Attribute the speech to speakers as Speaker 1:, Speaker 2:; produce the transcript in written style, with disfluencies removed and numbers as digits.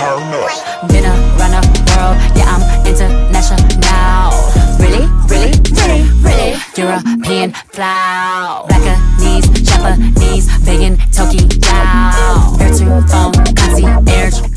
Speaker 1: turn up.
Speaker 2: Been around the world, yeah, I'm international. Really, really, really, really. European flow, Japanese, Japanese, vegan, Tokyo. Air to phone, concierge.